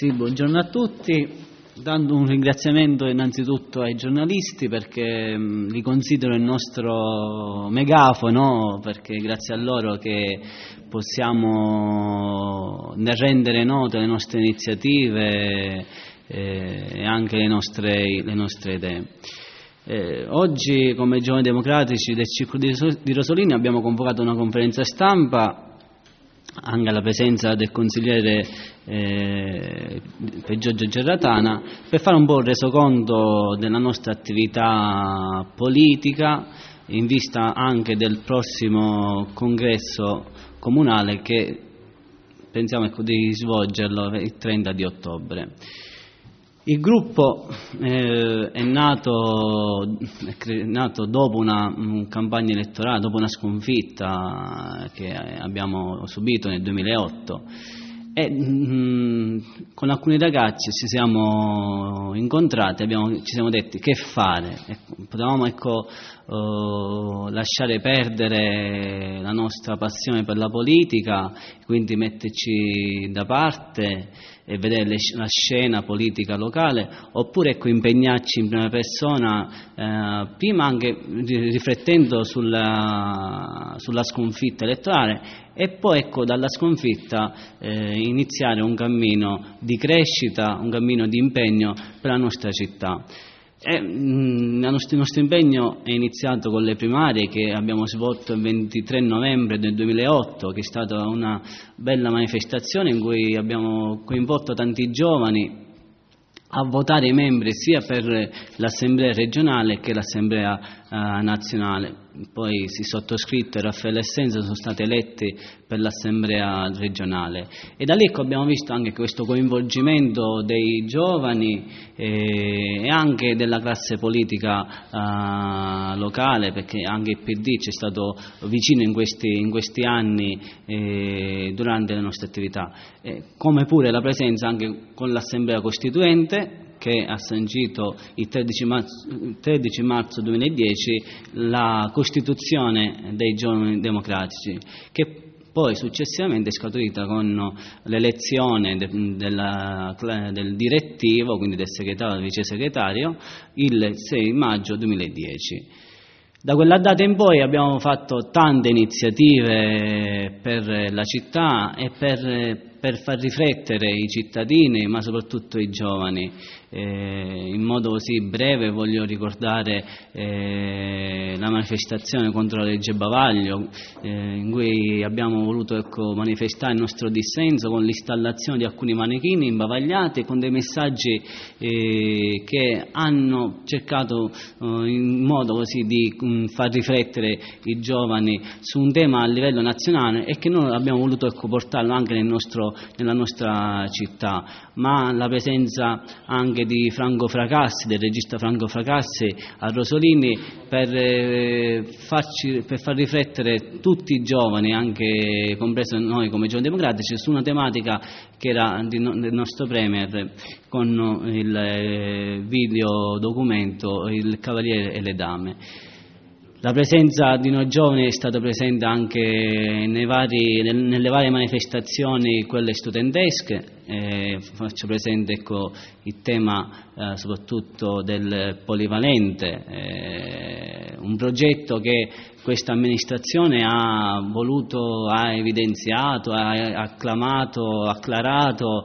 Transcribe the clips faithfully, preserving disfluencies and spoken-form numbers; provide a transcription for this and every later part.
Sì, buongiorno a tutti, dando un ringraziamento innanzitutto ai giornalisti perché mh, li considero il nostro megafono, perché grazie a loro che possiamo rendere note le nostre iniziative eh, e anche le nostre, le nostre idee. Eh, oggi come Giovani Democratici del Circolo di Rosolini abbiamo convocato una conferenza stampa anche alla presenza del consigliere eh, Giorgio Gerratana, per fare un po' il resoconto della nostra attività politica in vista anche del prossimo congresso comunale che pensiamo ecco, di svolgerlo il trenta di ottobre. Il gruppo eh, è, nato, è nato dopo una um, campagna elettorale, dopo una sconfitta che abbiamo subito nel duemilaotto e mh, con alcuni ragazzi ci siamo incontrati, abbiamo, ci siamo detti che fare, ecco, potevamo ecco, uh, lasciare perdere la nostra passione per la politica, quindi metterci da parte e vedere le, la scena politica locale, oppure ecco, impegnarci in prima persona, eh, prima anche riflettendo sulla, sulla sconfitta elettorale e poi ecco, dalla sconfitta eh, iniziare un cammino di crescita, un cammino di impegno per la nostra città. E, mh, il nostro impegno è iniziato con le primarie che abbiamo svolto il ventitré novembre del duemilaotto, che è stata una bella manifestazione in cui abbiamo coinvolto tanti giovani a votare i membri sia per l'assemblea regionale che l'assemblea eh, nazionale. Poi si sottoscritto e Raffaele Essenza sono stati eletti per l'assemblea regionale e da lì ecco, abbiamo visto anche questo coinvolgimento dei giovani eh, e anche della classe politica eh, locale, perché anche il P D ci è stato vicino in questi, in questi anni eh, durante le nostre attività, eh, come pure la presenza anche con l'assemblea costituente che ha sancito il tredici marzo duemiladieci la Costituzione dei Giovani Democratici, che poi successivamente è scaturita con l'elezione de, della, del direttivo, quindi del segretario e del vice segretario, il sei maggio duemiladieci. Da quella data in poi abbiamo fatto tante iniziative per la città e per per far riflettere i cittadini, ma soprattutto i giovani. Eh, in modo così breve voglio ricordare eh, la manifestazione contro la legge Bavaglio, eh, in cui abbiamo voluto ecco, manifestare il nostro dissenso con l'installazione di alcuni manichini imbavagliati con dei messaggi eh, che hanno cercato eh, in modo così di um, far riflettere i giovani su un tema a livello nazionale e che noi abbiamo voluto ecco, portarlo anche nel nostro nella nostra città, ma la presenza anche di Franco Fracassi, del regista Franco Fracassi a Rosolini per, eh, farci, per far riflettere tutti i giovani, anche compreso noi come Giovani Democratici, su una tematica che era di no, del nostro Premier con il eh, video documento Il Cavaliere e le Dame. La presenza di noi giovani è stata presente anche nei vari, nelle varie manifestazioni, quelle studentesche. Eh, faccio presente ecco, il tema eh, soprattutto del polivalente, eh, un progetto che questa amministrazione ha voluto, ha evidenziato, ha acclamato, acclarato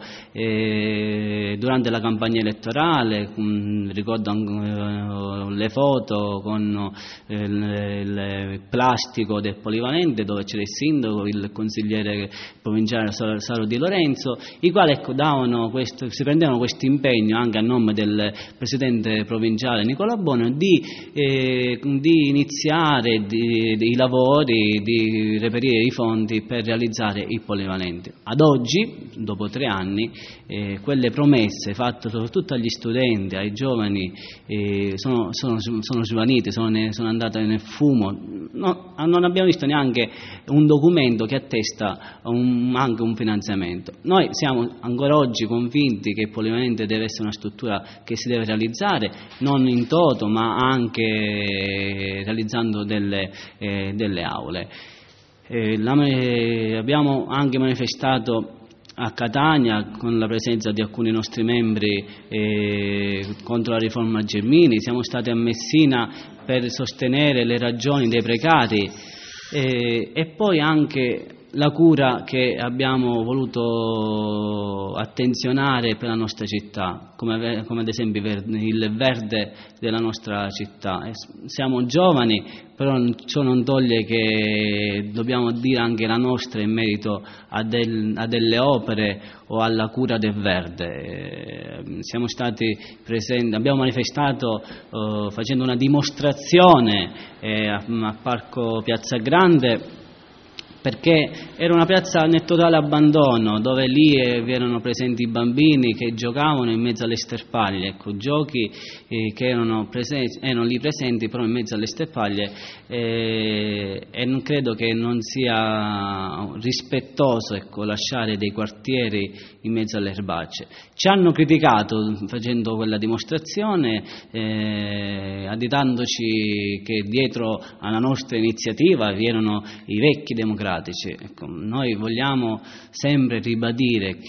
eh, durante la campagna elettorale. Mh, ricordo eh, le foto con eh, il, il plastico del polivalente dove c'era il sindaco, il consigliere provinciale Saro Di Lorenzo, i quali ecco, davano questo, si prendevano questo impegno anche a nome del presidente provinciale Nicola Bono di, eh, di iniziare di, i lavori, di reperire i fondi per realizzare i polivalenti. Ad oggi, dopo tre anni, eh, quelle promesse fatte soprattutto agli studenti, ai giovani, eh, sono, sono, sono svanite, sono, sono andate nel fumo. No, non abbiamo visto neanche un documento che attesta un, anche un finanziamento. Noi siamo ancora oggi convinti che il polivalente deve essere una struttura che si deve realizzare, non in toto, ma anche realizzando delle Eh, delle aule. Eh, la, eh, abbiamo anche manifestato a Catania con la presenza di alcuni nostri membri eh, contro la riforma Gelmini, siamo stati a Messina per sostenere le ragioni dei precari eh, e poi anche la cura che abbiamo voluto attenzionare per la nostra città, come, come ad esempio il verde della nostra città. Siamo giovani, però ciò non toglie che dobbiamo dire anche la nostra in merito a, del, a delle opere o alla cura del verde. Siamo stati presenti, abbiamo manifestato eh, facendo una dimostrazione eh, a, a Parco Piazza Grande, perché era una piazza nel totale abbandono, dove lì erano presenti i bambini che giocavano in mezzo alle sterpaglie, ecco, giochi eh, che erano, presenti, erano lì presenti però in mezzo alle sterpaglie eh, e non credo che non sia rispettoso, ecco, lasciare dei quartieri in mezzo alle erbacce. Ci hanno criticato facendo quella dimostrazione, eh, additandoci che dietro alla nostra iniziativa vi erano i vecchi democratici. Ecco, noi vogliamo sempre ribadire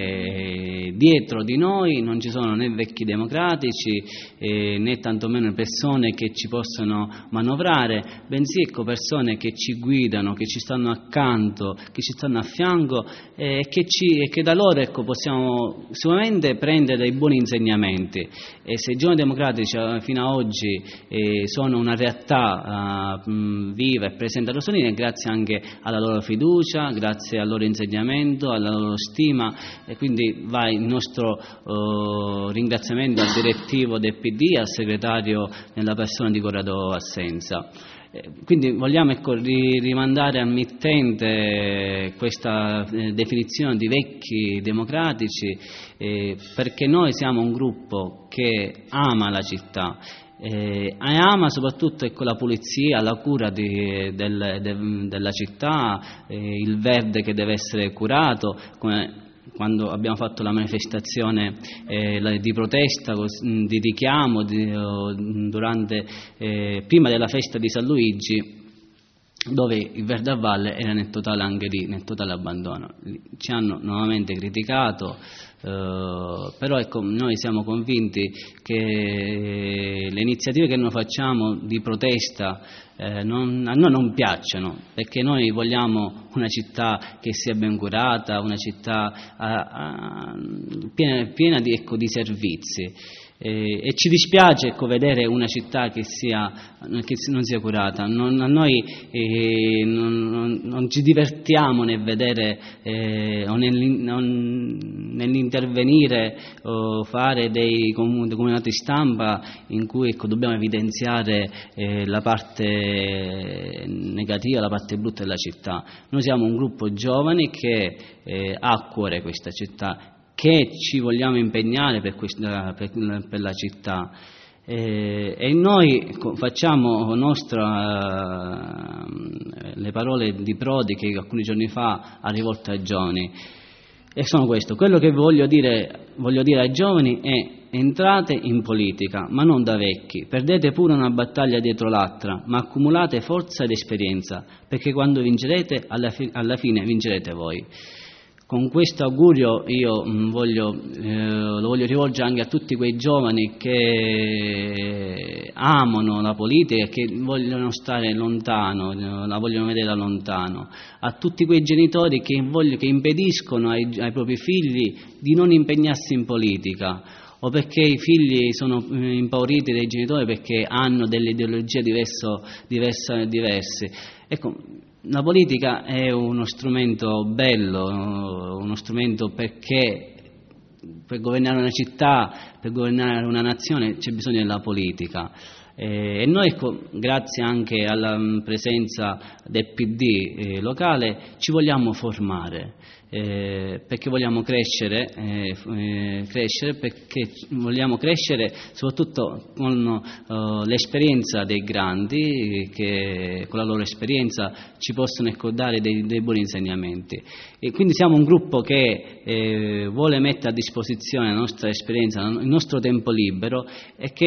che dietro di noi non ci sono né vecchi democratici eh, né tantomeno persone che ci possono manovrare, bensì ecco, persone che ci guidano, che ci stanno accanto, che ci stanno a fianco e eh, che, ci, che da loro ecco, possiamo sicuramente prendere dei buoni insegnamenti. E se i giovani democratici eh, fino ad oggi eh, sono una realtà eh, mh, viva e presente a Rosolina, grazie anche alla loro fiducia, grazie al loro insegnamento, alla loro stima, e quindi va il nostro uh, ringraziamento al direttivo del P D, al segretario nella persona di Corrado Assenza. Eh, quindi vogliamo ecco, ri- rimandare al mittente questa eh, definizione di vecchi democratici eh, perché noi siamo un gruppo che ama la città. Eh, ama soprattutto ecco, la pulizia, la cura di, del, de, della città, eh, il verde che deve essere curato, come quando abbiamo fatto la manifestazione eh, la, di protesta, di richiamo di, durante, eh, prima della festa di San Luigi, dove il verde a valle era nel totale anche lì, nel totale abbandono. Ci hanno nuovamente criticato, eh, però ecco, noi siamo convinti che le iniziative che noi facciamo di protesta eh, non, a noi non piacciono, perché noi vogliamo una città che sia ben curata, una città a, a, piena, piena di, ecco, di servizi. Eh, e ci dispiace ecco, vedere una città che, sia, che non sia curata. Non, a noi eh, non, non, non ci divertiamo nel vedere eh, o nell'intervenire o fare dei comunicati stampa in cui ecco, dobbiamo evidenziare eh, la parte negativa, la parte brutta della città. Noi siamo un gruppo giovani che eh, ha a cuore questa città, che ci vogliamo impegnare per, questa, per, per la città eh, e noi facciamo nostra eh, le parole di Prodi che alcuni giorni fa ha rivolto ai giovani, e sono questo: quello che voglio dire, voglio dire ai giovani è: entrate in politica, ma non da vecchi, perdete pure una battaglia dietro l'altra, ma accumulate forza ed esperienza, perché quando vincerete alla, fi- alla fine vincerete voi. Con questo augurio io voglio, eh, lo voglio rivolgere anche a tutti quei giovani che amano la politica e che vogliono stare lontano, la vogliono vedere da lontano, a tutti quei genitori che, voglio, che impediscono ai, ai propri figli di non impegnarsi in politica, o perché i figli sono impauriti dai genitori perché hanno delle ideologie diverso, diverse, diverse. Ecco, la politica è uno strumento bello, uno strumento perché per governare una città, per governare una nazione c'è bisogno della politica. Eh, e noi, ecco, grazie anche alla presenza del P D eh, locale, ci vogliamo formare, eh, perché vogliamo crescere, eh, eh, crescere, perché vogliamo crescere soprattutto con uh, l'esperienza dei grandi, che con la loro esperienza ci possono ecco, dare dei, dei buoni insegnamenti. E quindi siamo un gruppo che eh, vuole mettere a disposizione la nostra esperienza, il nostro tempo libero, e che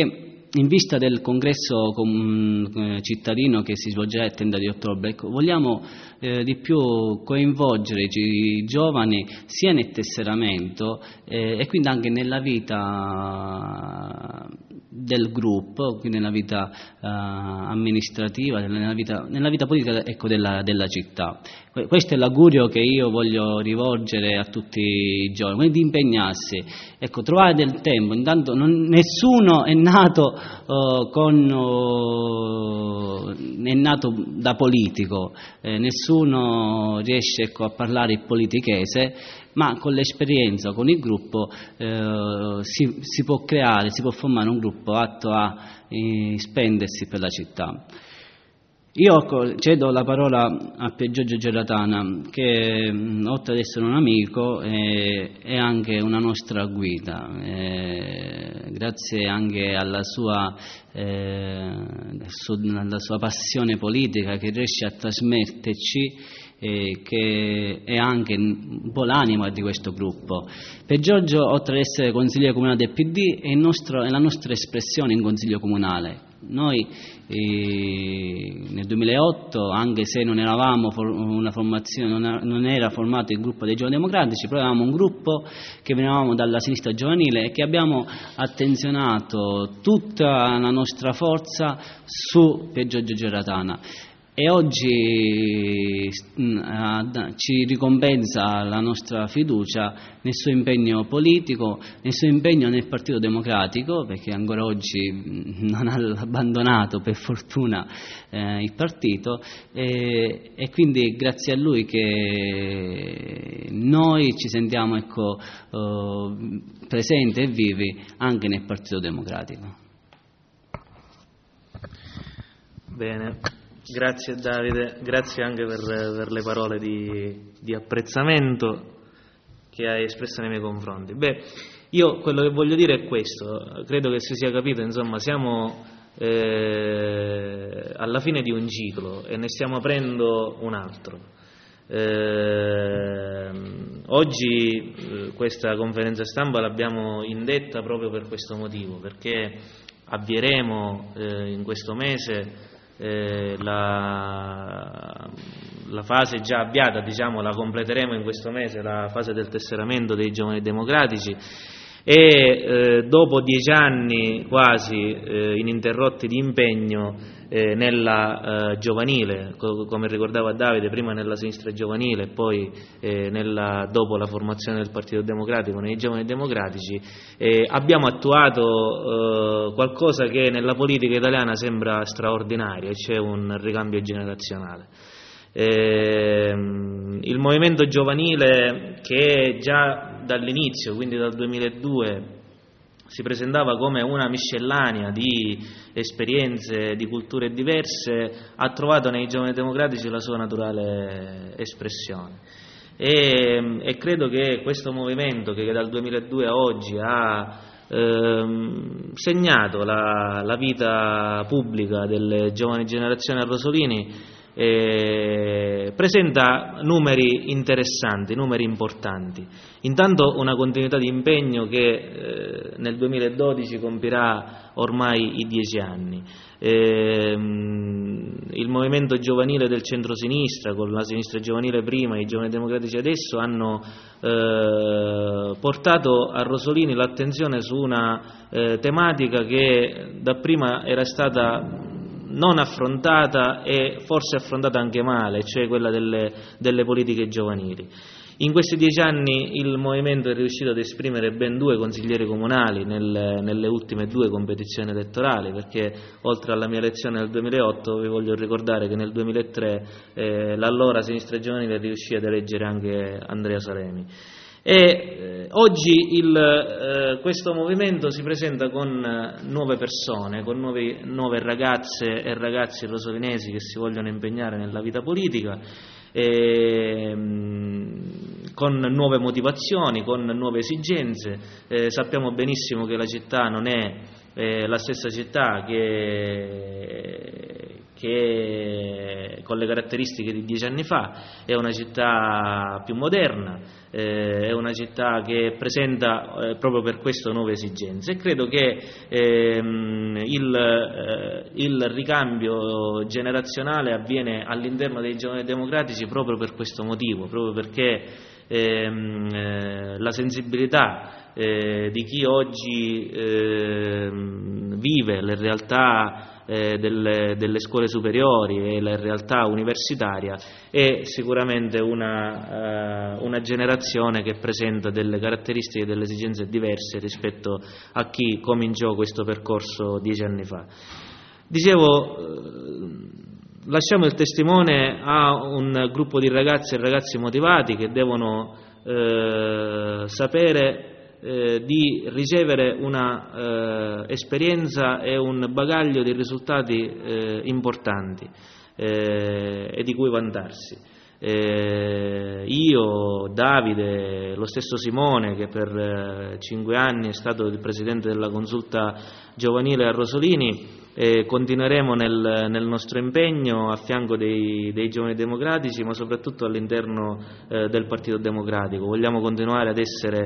in vista del congresso com, cittadino che si svolgerà il trenta di ottobre, ecco, vogliamo eh, di più coinvolgere i giovani sia nel tesseramento eh, e quindi anche nella vita del gruppo, quindi nella vita uh, amministrativa, nella vita, nella vita politica, ecco, della, della città. Questo è l'augurio che io voglio rivolgere a tutti i giovani, di impegnarsi, ecco, trovare del tempo. Intanto non, nessuno è nato, uh, con, uh, è nato da politico, eh, nessuno riesce, ecco, a parlare il politichese, ma con l'esperienza, con il gruppo eh, si, si può creare, si può formare un gruppo atto a eh, spendersi per la città. Io cedo la parola a Pier Giorgio Gerratana, che oltre ad essere un amico è, è anche una nostra guida, eh, grazie anche alla sua, eh, alla sua passione politica che riesce a trasmetterci, Eh, che è anche un po' l'anima di questo gruppo. Per Giorgio, oltre ad essere consigliere comunale del P D, è, il nostro, è la nostra espressione in consiglio comunale. Noi eh, nel duemilaotto, anche se non eravamo for- una formazione, non, non era formato il gruppo dei Giovani Democratici, però eravamo un gruppo che venivamo dalla sinistra giovanile e che abbiamo attenzionato tutta la nostra forza su Pier Giorgio Gerratana. E oggi ci ricompensa la nostra fiducia nel suo impegno politico, nel suo impegno nel Partito Democratico, perché ancora oggi non ha abbandonato per fortuna eh, il partito, e, e quindi grazie a lui che noi ci sentiamo, ecco, eh, presenti e vivi anche nel Partito Democratico. Bene. Grazie Davide, grazie anche per, per le parole di, di apprezzamento che hai espresso nei miei confronti. Beh, io quello che voglio dire è questo, credo che si sia capito, insomma, siamo eh, alla fine di un ciclo e ne stiamo aprendo un altro. Eh, oggi eh, questa conferenza stampa l'abbiamo indetta proprio per questo motivo, perché avvieremo eh, in questo mese Eh, la, la fase già avviata, diciamo, la completeremo in questo mese, la fase del tesseramento dei Giovani Democratici, e eh, dopo dieci anni quasi eh, ininterrotti di impegno eh, nella eh, giovanile, co- come ricordava Davide, prima nella sinistra giovanile e poi eh, nella, dopo la formazione del Partito Democratico nei Giovani Democratici, eh, abbiamo attuato eh, qualcosa che nella politica italiana sembra straordinario, e cioè un ricambio generazionale. Eh, il movimento giovanile, che già dall'inizio, quindi dal duemiladue, si presentava come una miscellanea di esperienze, di culture diverse, ha trovato nei Giovani Democratici la sua naturale espressione. E, e credo che questo movimento, che dal duemiladue a oggi ha ehm, segnato la, la vita pubblica delle giovani generazioni a Rosolini, Eh, presenta numeri interessanti, numeri importanti. Intanto una continuità di impegno che eh, nel duemiladodici compirà ormai i dieci anni. Eh, il movimento giovanile del centrosinistra, con la sinistra giovanile prima e i Giovani Democratici adesso, hanno eh, portato a Rosolini l'attenzione su una eh, tematica che dapprima era stata non affrontata e forse affrontata anche male, cioè quella delle, delle politiche giovanili. In questi dieci anni il movimento è riuscito ad esprimere ben due consiglieri comunali nelle, nelle ultime due competizioni elettorali, perché oltre alla mia elezione nel duemilaotto vi voglio ricordare che nel duemilatré eh, l'allora sinistra giovanile riuscì ad eleggere anche Andrea Salemi. E eh, oggi il, eh, questo movimento si presenta con eh, nuove persone, con nuovi, nuove ragazze e ragazzi rosolinesi che si vogliono impegnare nella vita politica, e, mh, con nuove motivazioni, con nuove esigenze. Eh, sappiamo benissimo che la città non è eh, la stessa città che che con le caratteristiche di dieci anni fa, è una città più moderna, eh, è una città che presenta eh, proprio per questo nuove esigenze, e credo che ehm, il, eh, il ricambio generazionale avviene all'interno dei Giovani Democratici proprio per questo motivo, proprio perché ehm, eh, la sensibilità Eh, di chi oggi eh, vive le realtà eh, delle, delle scuole superiori e la realtà universitaria è sicuramente una, eh, una generazione che presenta delle caratteristiche e delle esigenze diverse rispetto a chi cominciò questo percorso dieci anni fa. Dicevo, eh, lasciamo il testimone a un gruppo di ragazze e ragazzi motivati che devono eh, sapere Eh, di ricevere una eh, esperienza e un bagaglio di risultati eh, importanti eh, e di cui vantarsi. Eh, io, Davide, lo stesso Simone, che per eh, cinque anni è stato il presidente della consulta giovanile a Rosolini, eh, continueremo nel, nel nostro impegno a fianco dei, dei Giovani Democratici, ma soprattutto all'interno eh, del Partito Democratico. Vogliamo continuare ad essere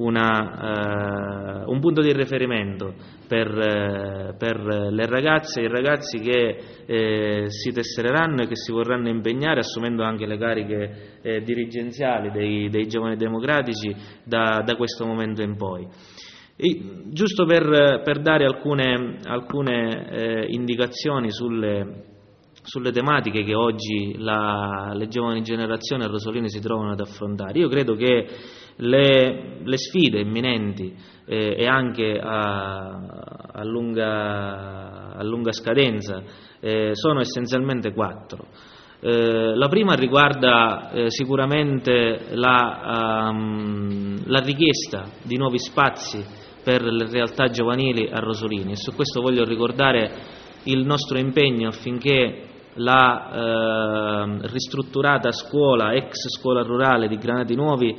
una, eh, un punto di riferimento per, eh, per le ragazze e i ragazzi che eh, si tessereranno e che si vorranno impegnare, assumendo anche le cariche eh, dirigenziali dei, dei Giovani Democratici da, da questo momento in poi. E, giusto per, per dare alcune, alcune eh, indicazioni sulle, sulle tematiche che oggi la, le giovani generazioni a Rosolini si trovano ad affrontare, io credo che le, le sfide imminenti eh, e anche a, a, lunga, a lunga scadenza eh, sono essenzialmente quattro. Eh, la prima riguarda eh, sicuramente la, um, la richiesta di nuovi spazi per le realtà giovanili a Rosolini, e su questo voglio ricordare il nostro impegno affinché la eh, ristrutturata scuola, ex scuola rurale di Granati Nuovi,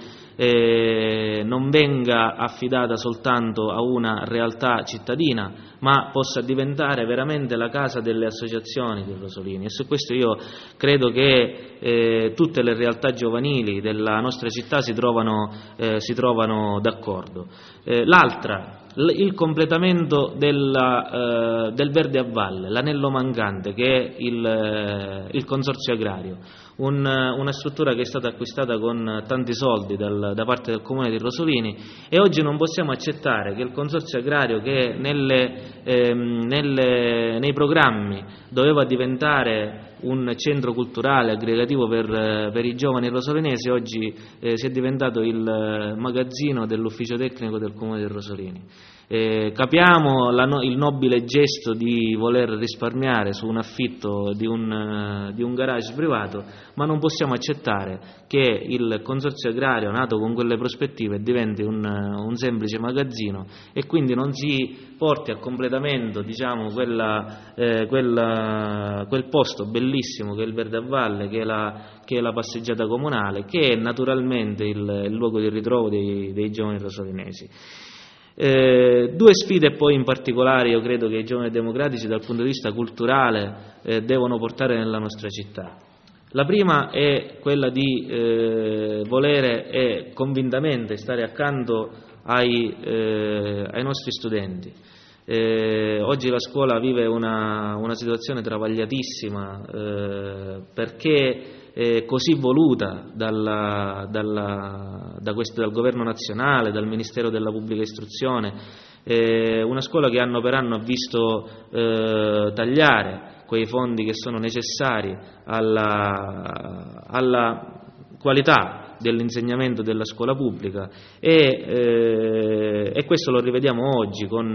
eh, non venga affidata soltanto a una realtà cittadina, ma possa diventare veramente la casa delle associazioni di Rosolini, e su questo io credo che eh, tutte le realtà giovanili della nostra città si trovano, eh, si trovano d'accordo. Eh, l'altra, il completamento della, eh, del verde a valle, l'anello mancante, che è il, eh, il consorzio agrario, un, una struttura che è stata acquistata con tanti soldi dal, da parte del Comune di Rosolini, e oggi non possiamo accettare che il consorzio agrario, che nelle, ehm, nelle, nei programmi doveva diventare un centro culturale aggregativo per, per i giovani rosolinesi, oggi eh, si è diventato il magazzino dell'ufficio tecnico del Comune di Rosolini. Eh, capiamo la no, il nobile gesto di voler risparmiare su un affitto di un, di un garage privato, ma non possiamo accettare che il consorzio agrario nato con quelle prospettive diventi un, un semplice magazzino e quindi non si porti a completamento, diciamo, quella, eh, quella, quel posto bellissimo che è il Verde a Valle, che è la, che è la passeggiata comunale, che è naturalmente il, il luogo di ritrovo dei, dei giovani rosolinesi. Eh, due sfide poi in particolare io credo che i Giovani Democratici dal punto di vista culturale eh, devono portare nella nostra città. La prima è quella di eh, volere e convintamente stare accanto ai, eh, ai nostri studenti. Eh, oggi la scuola vive una, una situazione travagliatissima eh, perché è così voluta dalla, dalla, da questo, dal Governo nazionale, dal Ministero della Pubblica Istruzione, eh, una scuola che anno per anno ha visto eh, tagliare quei fondi che sono necessari alla, alla qualità dell'insegnamento della scuola pubblica e, eh, e questo lo rivediamo oggi con,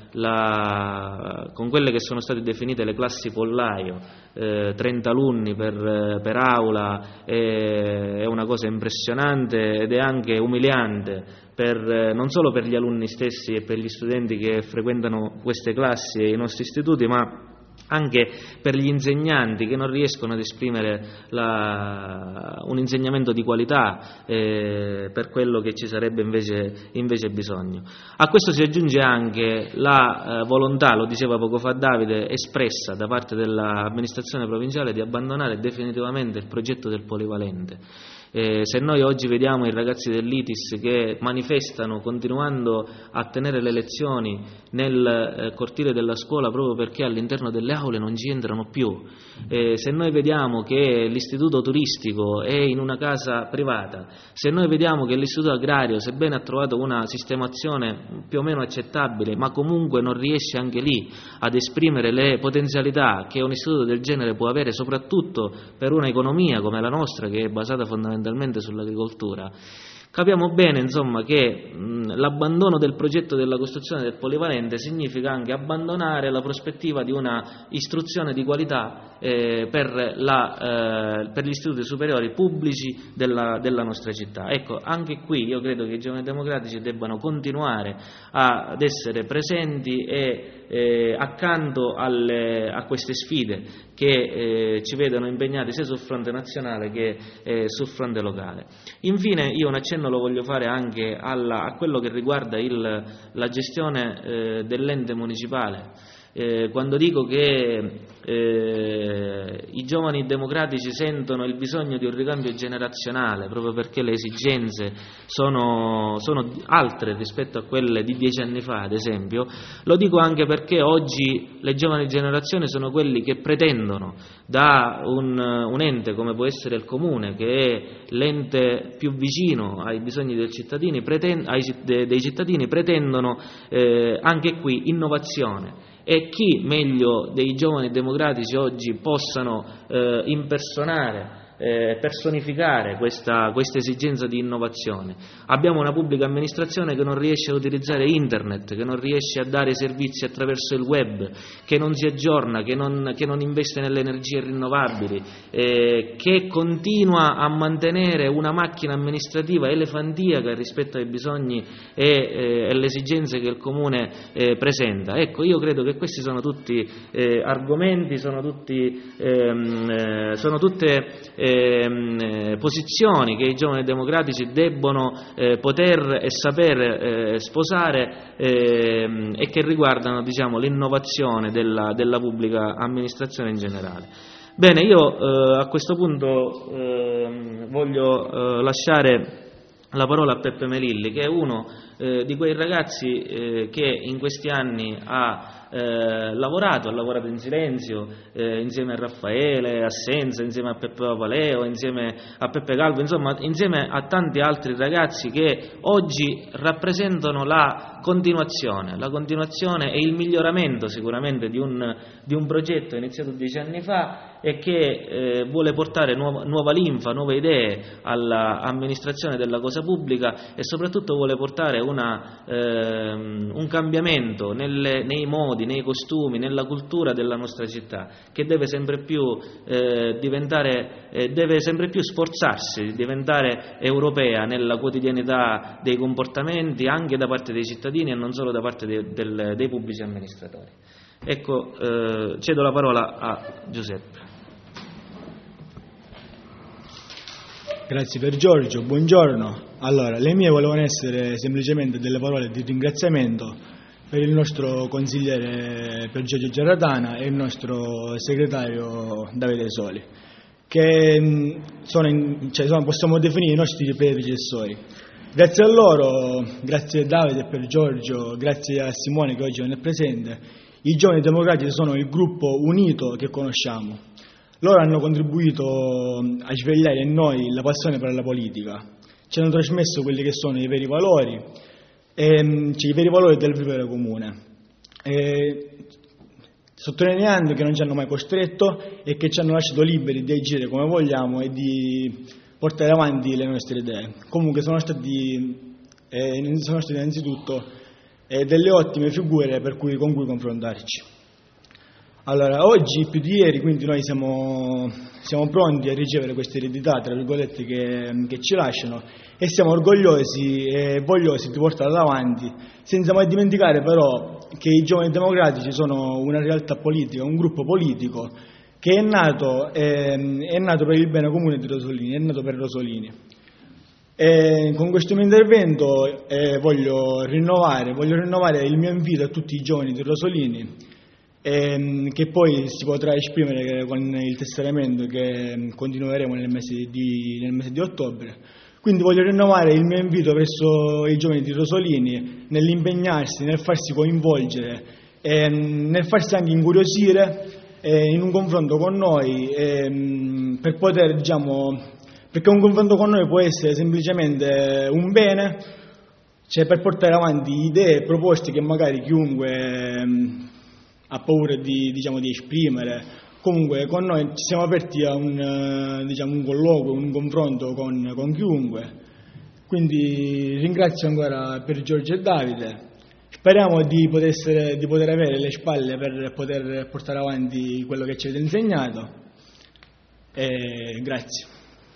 la, con quelle che sono state definite le classi pollaio, eh, trenta alunni per, per aula, eh, è una cosa impressionante ed è anche umiliante per, non solo per gli alunni stessi e per gli studenti che frequentano queste classi e i nostri istituti, ma anche per gli insegnanti che non riescono ad esprimere la, un insegnamento di qualità eh, per quello che ci sarebbe invece, invece bisogno. A questo si aggiunge anche la eh, volontà, lo diceva poco fa Davide, espressa da parte dell'amministrazione provinciale di abbandonare definitivamente il progetto del polivalente. Eh, se noi oggi vediamo i ragazzi dell'I T I S che manifestano continuando a tenere le lezioni nel eh, cortile della scuola proprio perché all'interno delle aule non ci entrano più, eh, se noi vediamo che l'istituto turistico è in una casa privata, se noi vediamo che l'istituto agrario, sebbene ha trovato una sistemazione più o meno accettabile, ma comunque non riesce anche lì ad esprimere le potenzialità che un istituto del genere può avere, soprattutto per una economia come la nostra che è basata fondamentalmente sull'agricoltura, capiamo bene insomma che mh, l'abbandono del progetto della costruzione del polivalente significa anche abbandonare la prospettiva di una istruzione di qualità eh, per, la, eh, per gli istituti superiori pubblici della, della nostra città. Ecco, anche qui io credo che i Giovani Democratici debbano continuare a, ad essere presenti e eh, accanto alle, a queste sfide che eh, ci vedono impegnati sia sul fronte nazionale che eh, sul fronte locale. Infine io un accenno lo voglio fare anche alla, a quello che riguarda il, la gestione eh, dell'ente municipale. Eh, quando dico che eh, i Giovani Democratici sentono il bisogno di un ricambio generazionale proprio perché le esigenze sono, sono altre rispetto a quelle di dieci anni fa, ad esempio, lo dico anche perché oggi le giovani generazioni sono quelli che pretendono da un, un ente come può essere il Comune, che è l'ente più vicino ai bisogni dei cittadini, pretend, ai, dei cittadini pretendono eh, anche qui innovazione. E chi meglio dei Giovani Democratici oggi possano eh, impersonare, eh, personificare questa, questa esigenza di innovazione. Abbiamo una pubblica amministrazione che non riesce a utilizzare internet, che non riesce a dare servizi attraverso il web, che non si aggiorna, che non, che non investe nelle energie rinnovabili, eh, che continua a mantenere una macchina amministrativa elefantiaca rispetto ai bisogni e, eh, e alle esigenze che il Comune eh, presenta. Ecco, io credo che questi sono tutti eh, argomenti, sono, tutti, ehm, eh, sono tutte eh, posizioni che i Giovani Democratici debbono eh, poter e saper eh, sposare eh, e che riguardano, diciamo, l'innovazione della, della pubblica amministrazione in generale. Bene, io eh, a questo punto eh, voglio eh, lasciare la parola a Peppe Melilli, che è uno eh, di quei ragazzi eh, che in questi anni ha eh, lavorato, ha lavorato in silenzio eh, insieme a Raffaele, a Senza, insieme a Peppe Papaleo, insieme a Peppe Calvo, insomma insieme a tanti altri ragazzi che oggi rappresentano la continuazione, la continuazione e il miglioramento sicuramente di un, di un progetto iniziato dieci anni fa e che eh, vuole portare nuova, nuova linfa, nuove idee all'amministrazione della cosa pubblica e soprattutto vuole portare una, ehm, un cambiamento nelle, nei modi, nei costumi, nella cultura della nostra città, che deve sempre più eh, diventare, eh, deve sempre più sforzarsi di diventare europea nella quotidianità dei comportamenti anche da parte dei cittadini e non solo da parte dei, del, dei pubblici amministratori. Ecco, eh, cedo la parola a Giuseppe. Grazie per Giorgio, buongiorno. Allora, le mie volevano essere semplicemente delle parole di ringraziamento per il nostro consigliere per Giorgio Giarratana e il nostro segretario Davide Soli, che sono, in, cioè, sono possiamo definire i nostri predecessori. Grazie a loro, grazie a Davide per Giorgio, grazie a Simone che oggi non è presente, i Giovani Democratici sono il gruppo unito che conosciamo. Loro hanno contribuito a svegliare in noi la passione per la politica, ci hanno trasmesso quelli che sono i veri valori, e, cioè, i veri valori del vivere comune, e, sottolineando che non ci hanno mai costretto e che ci hanno lasciato liberi di agire come vogliamo e di portare avanti le nostre idee. Comunque sono stati, eh, sono stati innanzitutto eh, delle ottime figure per cui, con cui confrontarci. Allora, oggi più di ieri, quindi noi siamo, siamo pronti a ricevere queste eredità, tra virgolette, che, che ci lasciano e siamo orgogliosi e vogliosi di portarle avanti, senza mai dimenticare però che i Giovani Democratici sono una realtà politica, un gruppo politico che è nato, è, è nato per il bene comune di Rosolini, è nato per Rosolini. E con questo mio intervento eh, voglio, rinnovare, voglio rinnovare il mio invito a tutti i giovani di Rosolini, eh, che poi si potrà esprimere con il tesseramento che continueremo nel mese di, nel mese di ottobre. Quindi voglio rinnovare il mio invito verso i giovani di Rosolini nell'impegnarsi, nel farsi coinvolgere, eh, nel farsi anche incuriosire eh, in un confronto con noi, eh, per poter, diciamo, perché un confronto con noi può essere semplicemente un bene, cioè per portare avanti idee e proposte che magari chiunque eh, ha paura di, diciamo, di esprimere. Comunque con noi ci siamo aperti a un, diciamo, un colloquio, un confronto con, con chiunque. Quindi ringrazio ancora per Giorgio e Davide. Speriamo di poter, essere, di poter avere le spalle per poter portare avanti quello che ci avete insegnato. E grazie.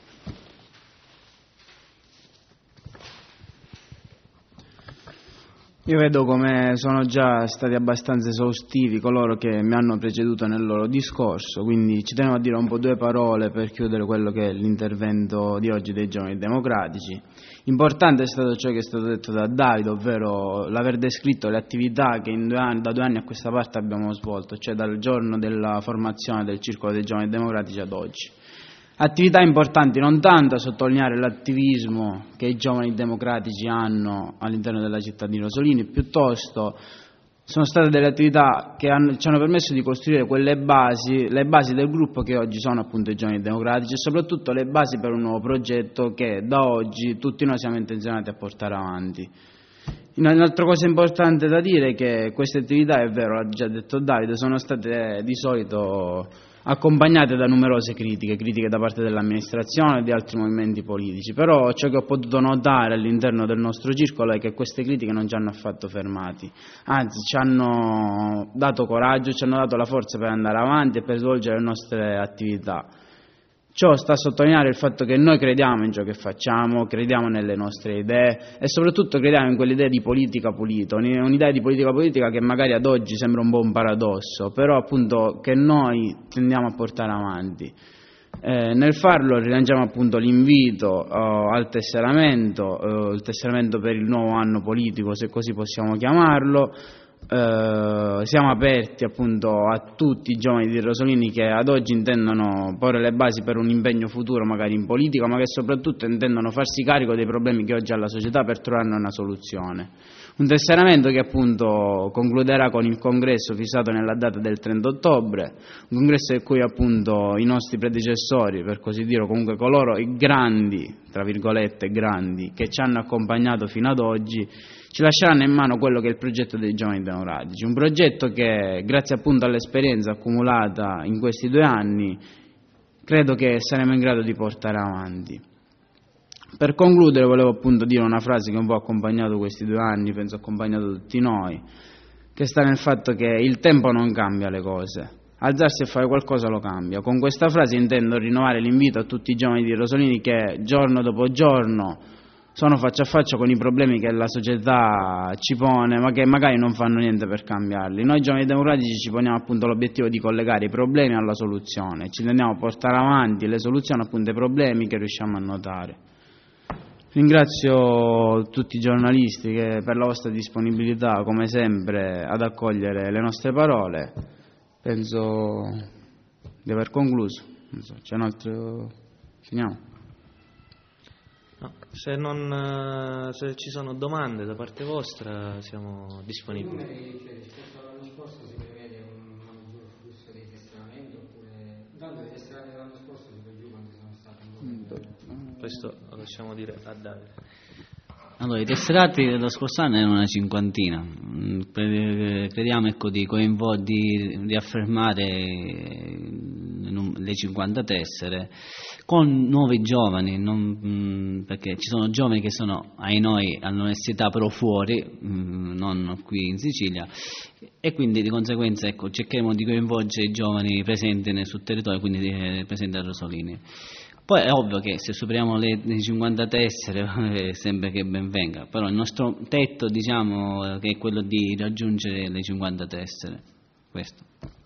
Io vedo come sono già stati abbastanza esaustivi coloro che mi hanno preceduto nel loro discorso, quindi ci tenevo a dire un po' due parole per chiudere quello che è l'intervento di oggi dei Giovani Democratici. Importante è stato ciò che è stato detto da Davide, ovvero l'aver descritto le attività che in due anni, da due anni a questa parte abbiamo svolto, cioè dal giorno della formazione del Circolo dei Giovani Democratici ad oggi. Attività importanti non tanto a sottolineare l'attivismo che i Giovani Democratici hanno all'interno della città di Rosolini, piuttosto sono state delle attività che hanno, ci hanno permesso di costruire quelle basi, le basi del gruppo che oggi sono appunto i Giovani Democratici e soprattutto le basi per un nuovo progetto che da oggi tutti noi siamo intenzionati a portare avanti. Un'altra cosa importante da dire è che queste attività, è vero, l'ha già detto Davide, sono state di solito accompagnate da numerose critiche, critiche da parte dell'amministrazione e di altri movimenti politici, però ciò che ho potuto notare all'interno del nostro circolo è che queste critiche non ci hanno affatto fermati, anzi ci hanno dato coraggio, ci hanno dato la forza per andare avanti e per svolgere le nostre attività. Ciò sta a sottolineare il fatto che noi crediamo in ciò che facciamo, crediamo nelle nostre idee e soprattutto crediamo in quell'idea di politica pulita, un'idea di politica politica che magari ad oggi sembra un po' un paradosso, però appunto che noi tendiamo a portare avanti. Eh, nel farlo rilanciamo appunto l'invito uh, al tesseramento, uh, il tesseramento per il nuovo anno politico, se così possiamo chiamarlo. Uh, siamo aperti appunto a tutti i giovani di Rosolini che ad oggi intendono porre le basi per un impegno futuro magari in politica, ma che soprattutto intendono farsi carico dei problemi che oggi ha la società per trovarne una soluzione. Un tesseramento che appunto concluderà con il congresso fissato nella data del trenta ottobre, un congresso in cui appunto i nostri predecessori, per così dire, o comunque coloro i grandi, tra virgolette grandi, che ci hanno accompagnato fino ad oggi, ci lasceranno in mano quello che è il progetto dei Giovani Democratici, un progetto che grazie appunto all'esperienza accumulata in questi due anni credo che saremo in grado di portare avanti. Per concludere volevo appunto dire una frase che un po' ha accompagnato questi due anni, penso ha accompagnato tutti noi, che sta nel fatto che il tempo non cambia le cose, alzarsi e fare qualcosa lo cambia. Con questa frase intendo rinnovare l'invito a tutti i giovani di Rosolini che giorno dopo giorno sono faccia a faccia con i problemi che la società ci pone, ma che magari non fanno niente per cambiarli. Noi Giovani Democratici ci poniamo appunto l'obiettivo di collegare i problemi alla soluzione, ci tendiamo a portare avanti le soluzioni appunto ai problemi che riusciamo a notare. Ringrazio tutti i giornalisti che per la vostra disponibilità, come sempre, ad accogliere le nostre parole. Penso di aver concluso. Non so, c'è un altro... Finiamo? No, se, non, se ci sono domande da parte vostra siamo disponibili. Rispetto all'anno scorso si prevede un maggior flusso di tesseramento oppure tanto di tesseramento dell'anno scorso si vede giù quanti sono stati? Questo lo lasciamo dire a Davide. Allora, i tesserati dello scorso anno erano una cinquantina, crediamo ecco, di, di, di affermare le cinquanta tessere con nuovi giovani, non, perché ci sono giovani che sono ai noi all'università però fuori, non qui in Sicilia, e quindi di conseguenza ecco, cercheremo di coinvolgere i giovani presenti sul territorio, quindi presenti a Rosolini. Poi è ovvio che se superiamo le, le cinquanta tessere sembra che ben venga, però il nostro tetto, diciamo, che è quello di raggiungere le cinquanta tessere, questo.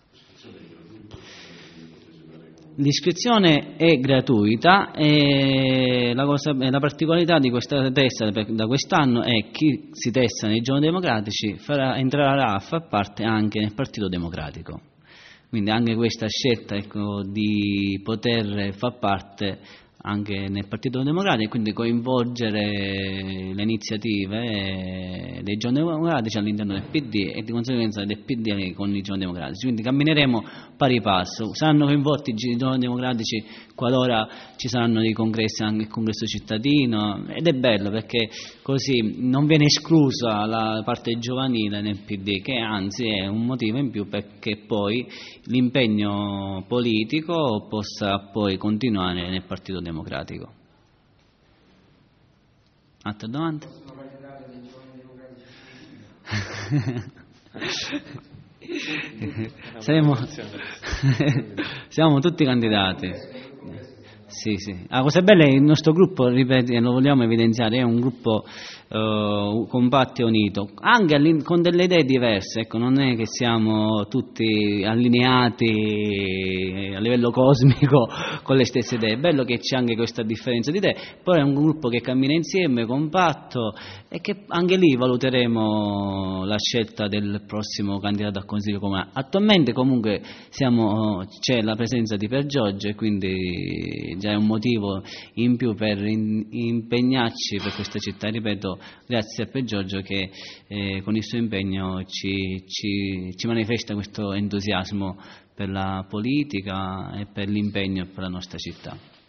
L'iscrizione è gratuita e la, cosa, la particolarità di questa tessera da quest'anno è che chi si testa nei Giovani Democratici farà, entrerà a far parte anche nel Partito Democratico. Quindi anche questa scelta, ecco, di poter far parte anche nel Partito Democratico e quindi coinvolgere le iniziative dei Giovani Democratici all'interno del P D e di conseguenza del P D con i Giovani Democratici. Quindi cammineremo pari passo. Saranno coinvolti i Giovani Democratici qualora ci saranno dei congressi, anche il congresso cittadino, ed è bello perché così non viene esclusa la parte giovanile nel P D, che anzi è un motivo in più perché poi l'impegno politico possa poi continuare nel Partito Democratico. Democratico. Altre domande? Saremo... siamo tutti candidati. Sì, sì. La cosa bella è che il nostro gruppo, ripeto, lo vogliamo evidenziare, è un gruppo uh, compatto e unito, anche con delle idee diverse, ecco, non è che siamo tutti allineati a livello cosmico con le stesse idee, è bello che c'è anche questa differenza di idee, però è un gruppo che cammina insieme, compatto, e che anche lì valuteremo la scelta del prossimo candidato al Consiglio Comunale. Attualmente comunque siamo, c'è la presenza di Piergiorgio e quindi già è un motivo in più per in, impegnarci per questa città, ripeto, grazie a Piergiorgio che eh, con il suo impegno ci, ci, ci manifesta questo entusiasmo per la politica e per l'impegno per la nostra città.